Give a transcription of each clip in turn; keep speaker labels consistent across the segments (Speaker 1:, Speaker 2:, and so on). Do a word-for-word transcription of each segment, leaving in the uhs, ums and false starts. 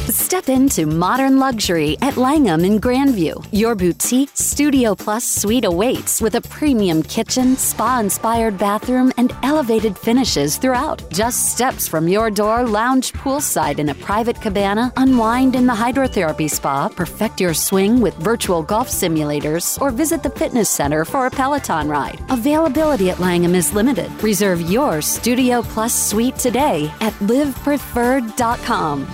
Speaker 1: Step into modern luxury at Langham in Grandview. Your boutique Studio Plus suite awaits with a premium kitchen, spa-inspired bathroom, and elevated finishes throughout. Just steps from your door, lounge poolside in a private cabana, unwind in the hydrotherapy spa, perfect your swing with virtual golf simulators, or visit the fitness center for a Peloton ride. Availability at Langham is limited. Reserve your Studio Plus suite today at live preferred dot com.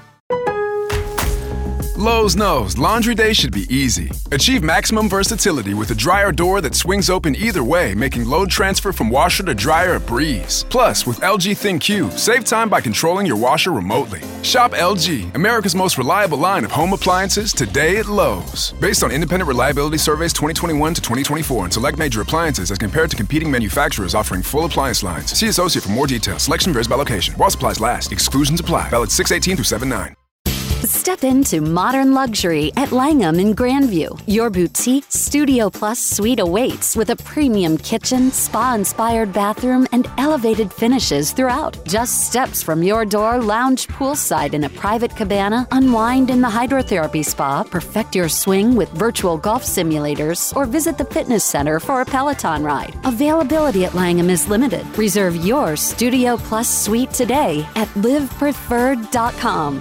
Speaker 2: Lowe's knows laundry day should be easy. Achieve maximum versatility with a dryer door that swings open either way, making load transfer from washer to dryer a breeze. Plus, with L G ThinQ, save time by controlling your washer remotely. Shop L G, America's most reliable line of home appliances, today at Lowe's. Based on independent reliability surveys twenty twenty-one to twenty twenty-four and select major appliances as compared to competing manufacturers offering full appliance lines. See associate for more details. Selection varies by location. While supplies last. Exclusions apply. Valid six eighteen through seven nine.
Speaker 1: Step into modern luxury at Langham in Grandview. Your boutique Studio Plus suite awaits with a premium kitchen, spa-inspired bathroom, and elevated finishes throughout. Just steps from your door, lounge poolside in a private cabana, unwind in the hydrotherapy spa, perfect your swing with virtual golf simulators, or visit the fitness center for a Peloton ride. Availability at Langham is limited. Reserve your Studio Plus suite today at live preferred dot com.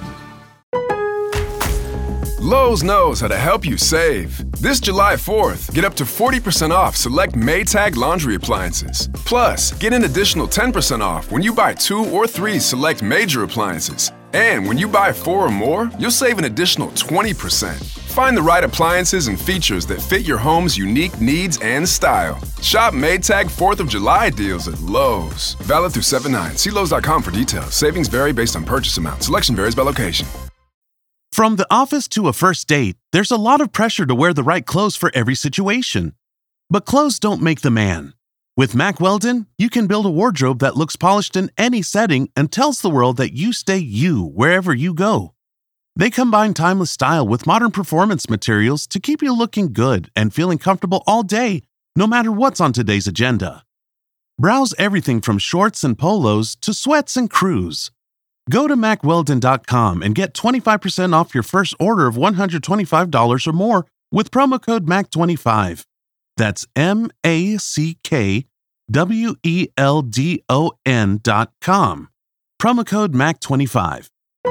Speaker 2: Lowe's knows how to help you save. This July fourth, get up to forty percent off select Maytag laundry appliances. Plus, get an additional ten percent off when you buy two or three select major appliances. And when you buy four or more, you'll save an additional twenty percent. Find the right appliances and features that fit your home's unique needs and style. Shop Maytag fourth of July deals at Lowe's. Valid through seven nine. See Lowe's dot com for details. Savings vary based on purchase amount. Selection varies by location.
Speaker 3: From the office to a first date, there's a lot of pressure to wear the right clothes for every situation. But clothes don't make the man. With Mack Weldon, you can build a wardrobe that looks polished in any setting and tells the world that you stay you wherever you go. They combine timeless style with modern performance materials to keep you looking good and feeling comfortable all day, no matter what's on today's agenda. Browse everything from shorts and polos to sweats and crews. Go to mack weldon dot com and get twenty-five percent off your first order of one hundred twenty-five dollars or more with promo code M A C twenty-five. That's M A C K W E L D O N dot com. Promo code M A C twenty-five.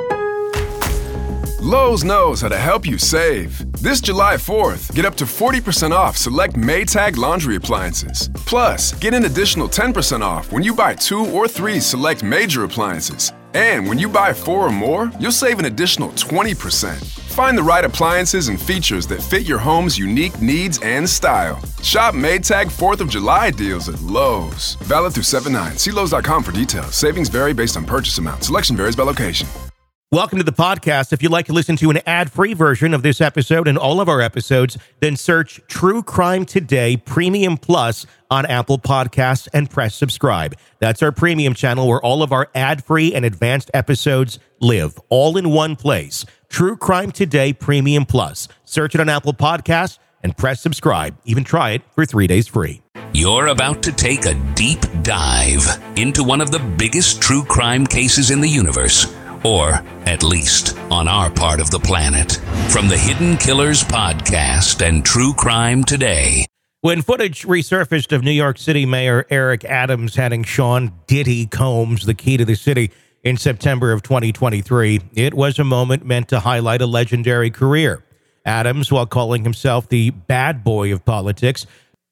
Speaker 2: Lowe's knows how to help you save. This July fourth, get up to forty percent off select Maytag laundry appliances. Plus, get an additional ten percent off when you buy two or three select major appliances. And when you buy four or more, you'll save an additional twenty percent. Find the right appliances and features that fit your home's unique needs and style. Shop Maytag fourth of July deals at Lowe's. Valid through seven nine. See Lowe's dot com for details. Savings vary based on purchase amount. Selection varies by location.
Speaker 4: Welcome to the podcast. If you'd like to listen to an ad-free version of this episode and all of our episodes, then search True Crime Today Premium Plus on Apple Podcasts and press subscribe. That's our premium channel where all of our ad-free and advanced episodes live, all in one place. True Crime Today Premium Plus. Search it on Apple Podcasts and press subscribe. Even try it for three days free.
Speaker 5: You're about to take a deep dive into one of the biggest true crime cases in the universe. Or, at least, on our part of the planet. From the Hidden Killers podcast and True Crime Today.
Speaker 4: When footage resurfaced of New York City Mayor Eric Adams handing Sean Diddy Combs the key to the city in September of twenty twenty-three, it was a moment meant to highlight a legendary career. Adams, while calling himself the bad boy of politics,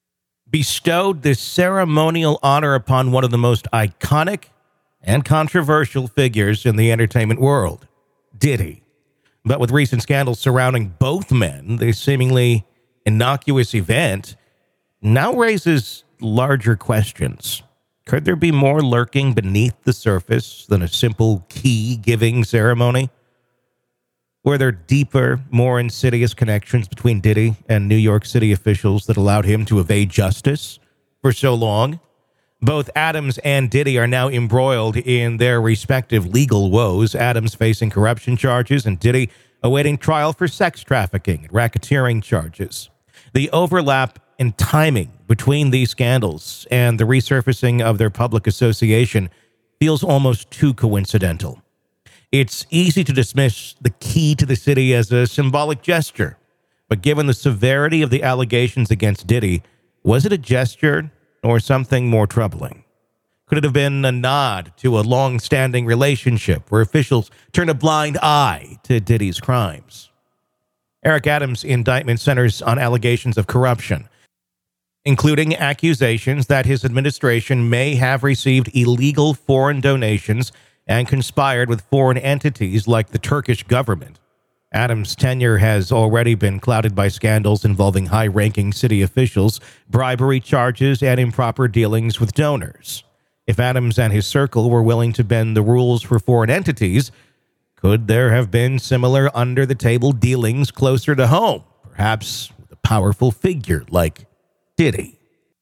Speaker 4: bestowed this ceremonial honor upon one of the most iconic and controversial figures in the entertainment world, Diddy. But with recent scandals surrounding both men, the seemingly innocuous event now raises larger questions. Could there be more lurking beneath the surface than a simple key-giving ceremony? Were there deeper, more insidious connections between Diddy and New York City officials that allowed him to evade justice for so long? Both Adams and Diddy are now embroiled in their respective legal woes, Adams facing corruption charges and Diddy awaiting trial for sex trafficking and racketeering charges. The overlap in timing between these scandals and the resurfacing of their public association feels almost too coincidental. It's easy to dismiss the key to the city as a symbolic gesture. But given the severity of the allegations against Diddy, was it a gesture or something more troubling? Could it have been a nod to a long-standing relationship where officials turned a blind eye to Diddy's crimes? Eric Adams' indictment centers on allegations of corruption, including accusations that his administration may have received illegal foreign donations and conspired with foreign entities like the Turkish government. Adams' tenure has already been clouded by scandals involving high-ranking city officials, bribery charges, and improper dealings with donors. If Adams and his circle were willing to bend the rules for foreign entities, could there have been similar under-the-table dealings closer to home, perhaps with a powerful figure like Diddy?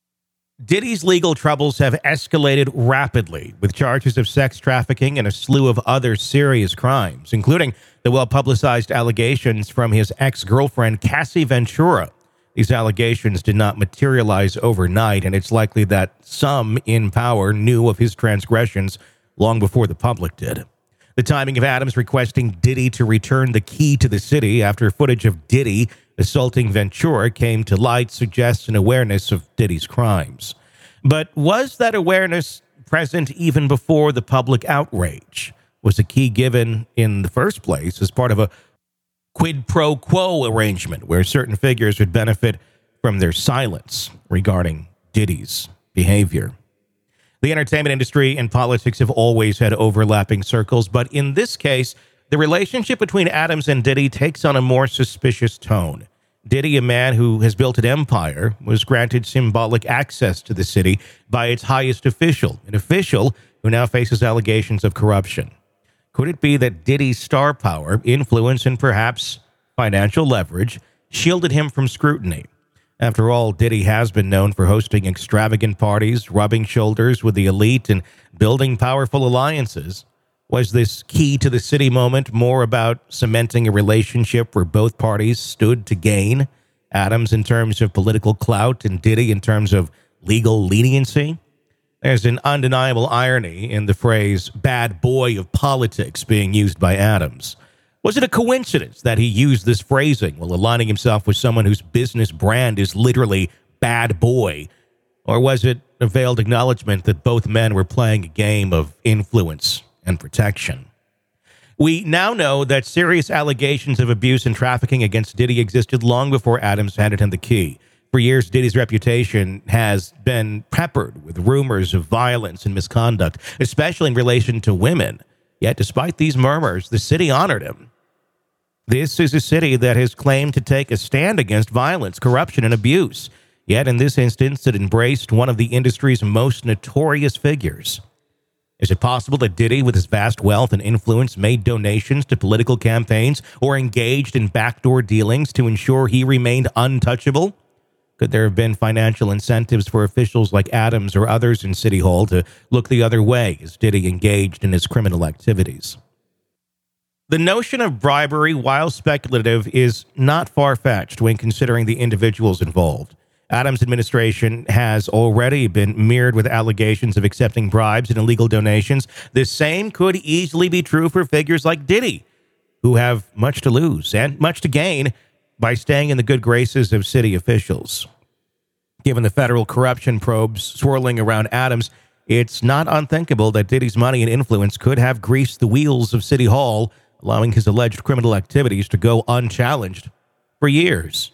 Speaker 4: Diddy's legal troubles have escalated rapidly, with charges of sex trafficking and a slew of other serious crimes, including the well-publicized allegations from his ex-girlfriend, Cassie Ventura. These allegations did not materialize overnight, and it's likely that some in power knew of his transgressions long before the public did. The timing of Adams requesting Diddy to return the key to the city after footage of Diddy assaulting Ventura came to light suggests an awareness of Diddy's crimes. But was that awareness present even before the public outrage? Was the key given in the first place as part of a quid pro quo arrangement where certain figures would benefit from their silence regarding Diddy's behavior? The entertainment industry and politics have always had overlapping circles, but in this case, the relationship between Adams and Diddy takes on a more suspicious tone. Diddy, a man who has built an empire, was granted symbolic access to the city by its highest official, an official who now faces allegations of corruption. Could it be that Diddy's star power, influence, and perhaps financial leverage shielded him from scrutiny? After all, Diddy has been known for hosting extravagant parties, rubbing shoulders with the elite, and building powerful alliances. Was this key to the city moment more about cementing a relationship where both parties stood to gain? Adams in terms of political clout and Diddy in terms of legal leniency? There's an undeniable irony in the phrase bad boy of politics being used by Adams. Was it a coincidence that he used this phrasing while aligning himself with someone whose business brand is literally bad boy? Or was it a veiled acknowledgement that both men were playing a game of influence and protection? We now know that serious allegations of abuse and trafficking against Diddy existed long before Adams handed him the key. For years, Diddy's reputation has been peppered with rumors of violence and misconduct, especially in relation to women. Yet, despite these murmurs, the city honored him. This is a city that has claimed to take a stand against violence, corruption, and abuse. Yet, in this instance, it embraced one of the industry's most notorious figures. Is it possible that Diddy, with his vast wealth and influence, made donations to political campaigns or engaged in backdoor dealings to ensure he remained untouchable? Could there have been financial incentives for officials like Adams or others in City Hall to look the other way as Diddy engaged in his criminal activities? The notion of bribery, while speculative, is not far-fetched when considering the individuals involved. Adams' administration has already been mirrored with allegations of accepting bribes and illegal donations. The same could easily be true for figures like Diddy, who have much to lose and much to gain by staying in the good graces of city officials. Given the federal corruption probes swirling around Adams, it's not unthinkable that Diddy's money and influence could have greased the wheels of City Hall, allowing his alleged criminal activities to go unchallenged for years.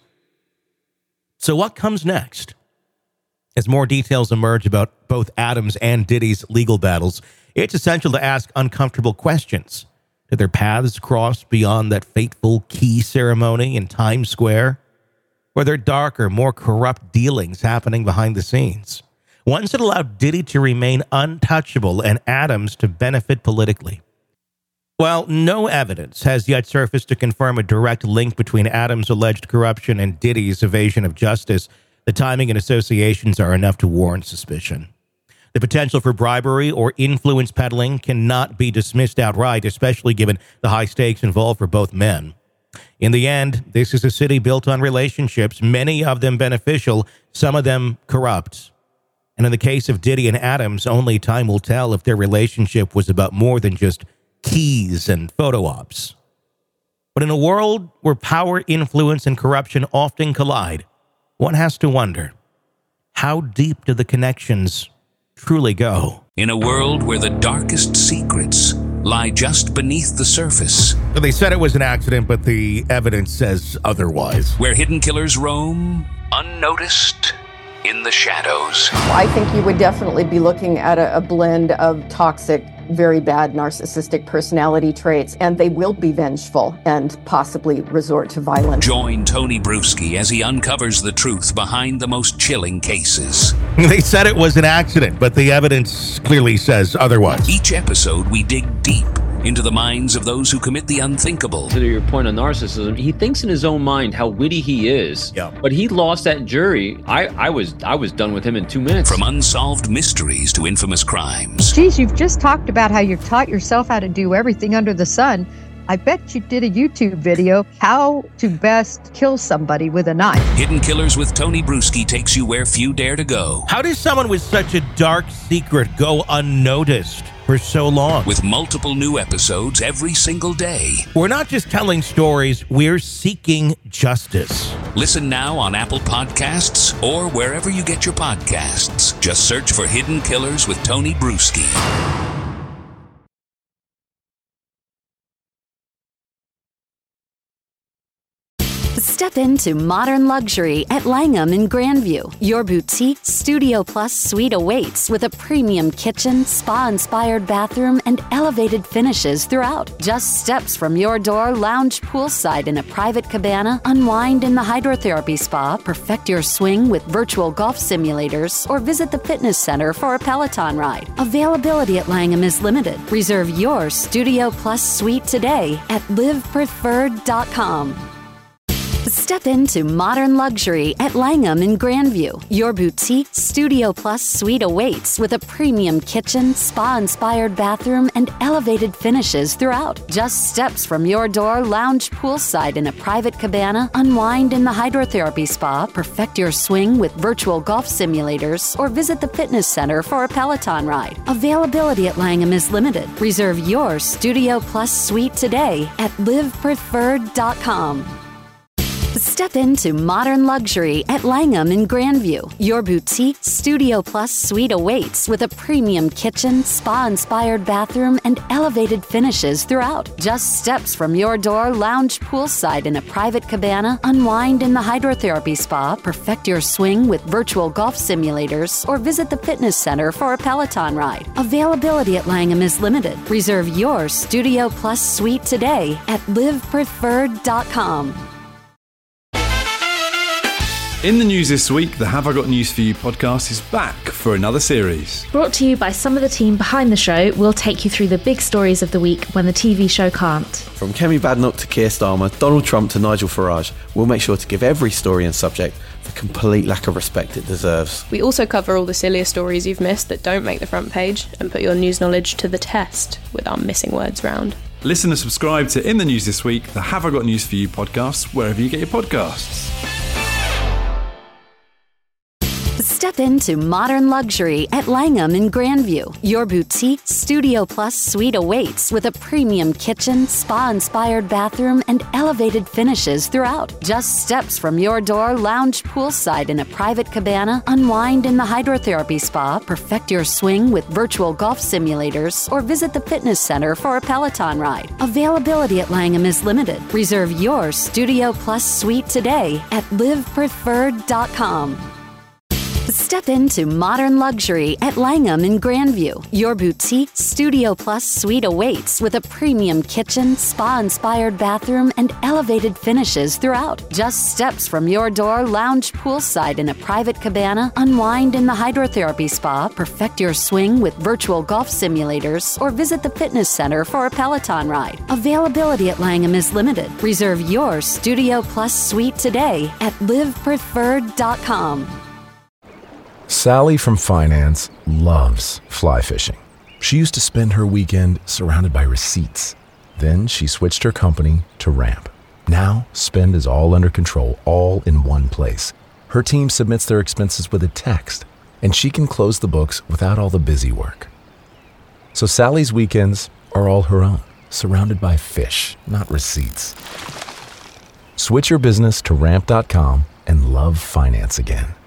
Speaker 4: So what comes next? As more details emerge about both Adams and Diddy's legal battles, it's essential to ask uncomfortable questions. Did their paths cross beyond that fateful key ceremony in Times Square? Were there darker, more corrupt dealings happening behind the scenes? Ones that allowed Diddy to remain untouchable and Adams to benefit politically? While no evidence has yet surfaced to confirm a direct link between Adams' alleged corruption and Diddy's evasion of justice, the timing and associations are enough to warrant suspicion. The potential for bribery or influence peddling cannot be dismissed outright, especially given the high stakes involved for both men. In the end, this is a city built on relationships, many of them beneficial, some of them corrupt. And in the case of Diddy and Adams, only time will tell if their relationship was about more than just keys and photo ops. But in a world where power, influence, and corruption often collide, one has to wonder, how deep do the connections truly go?
Speaker 5: In a world where the darkest secrets lie just beneath the surface.
Speaker 4: So they said it was an accident, but the evidence says otherwise.
Speaker 5: Where hidden killers roam, unnoticed, in the shadows.
Speaker 6: I think you would definitely be looking at a, a blend of toxic, very bad narcissistic personality traits, and they will be vengeful and possibly resort to violence.
Speaker 5: Join Tony Bruschi as he uncovers the truth behind the most chilling cases.
Speaker 4: They said it was an accident, but the evidence clearly says otherwise.
Speaker 5: Each episode, we dig deep into the minds of those who commit the unthinkable.
Speaker 7: To your point on narcissism, he thinks in his own mind how witty he is.
Speaker 4: Yeah.
Speaker 7: But he lost that jury. I, I was I was done with him in two minutes.
Speaker 5: From unsolved mysteries to infamous crimes.
Speaker 8: Geez, you've just talked about how you've taught yourself how to do everything under the sun. I bet you did a YouTube video, how to best kill somebody with a knife.
Speaker 5: Hidden Killers with Tony Bruschi takes you where few dare to go.
Speaker 4: How does someone with such a dark secret go unnoticed for so long?
Speaker 5: With multiple new episodes every single day.
Speaker 4: We're not just telling stories, we're seeking justice.
Speaker 5: Listen now on Apple Podcasts or wherever you get your podcasts. Just search for Hidden Killers with Tony Bruschi.
Speaker 1: Step into modern luxury at Langham in Grandview. Your boutique Studio Plus suite awaits with a premium kitchen, spa-inspired bathroom, and elevated finishes throughout. Just steps from your door, lounge poolside in a private cabana, unwind in the hydrotherapy spa, perfect your swing with virtual golf simulators, or visit the fitness center for a Peloton ride. Availability at Langham is limited. Reserve your Studio Plus suite today at live preferred dot com. Step into modern luxury at Langham in Grandview. Your boutique Studio Plus suite awaits with a premium kitchen, spa-inspired bathroom, and elevated finishes throughout. Just steps from your door, lounge poolside in a private cabana, unwind in the hydrotherapy spa, perfect your swing with virtual golf simulators, or visit the fitness center for a Peloton ride. Availability at Langham is limited. Reserve your Studio Plus suite today at live preferred dot com. Step into modern luxury at Langham in Grandview. Your boutique Studio Plus suite awaits with a premium kitchen, spa-inspired bathroom, and elevated finishes throughout. Just steps from your door, lounge poolside in a private cabana, unwind in the hydrotherapy spa, perfect your swing with virtual golf simulators, or visit the fitness center for a Peloton ride. Availability at Langham is limited. Reserve your Studio Plus suite today at live preferred dot com.
Speaker 9: In the news this week, the Have I Got News For You podcast is back for another series.
Speaker 10: Brought to you by some of the team behind the show, we'll take you through the big stories of the week when the T V show can't.
Speaker 11: From Kemi Badenoch to Keir Starmer, Donald Trump to Nigel Farage, we'll make sure to give every story and subject the complete lack of respect it deserves.
Speaker 12: We also cover all the sillier stories you've missed that don't make the front page and put your news knowledge to the test with our missing words round.
Speaker 9: Listen and subscribe to In the News This Week, the Have I Got News For You podcast, wherever you get your podcasts.
Speaker 1: Step into modern luxury at Langham in Grandview. Your boutique Studio Plus suite awaits with a premium kitchen, spa-inspired bathroom, and elevated finishes throughout. Just steps from your door, lounge poolside in a private cabana, unwind in the hydrotherapy spa, perfect your swing with virtual golf simulators, or visit the fitness center for a Peloton ride. Availability at Langham is limited. Reserve your Studio Plus suite today at live preferred dot com. Step into modern luxury at Langham in Grandview. Your boutique Studio Plus suite awaits with a premium kitchen, spa-inspired bathroom, and elevated finishes throughout. Just steps from your door, lounge poolside in a private cabana, unwind in the hydrotherapy spa, perfect your swing with virtual golf simulators, or visit the fitness center for a Peloton ride. Availability at Langham is limited. Reserve your Studio Plus suite today at live preferred dot com.
Speaker 13: Sally from finance loves fly fishing. She used to spend her weekend surrounded by receipts. Then she switched her company to Ramp. Now, spend is all under control, all in one place. Her team submits their expenses with a text, and she can close the books without all the busy work. So Sally's weekends are all her own. surrounded by fish, not receipts. Switch your business to ramp dot com and love finance again.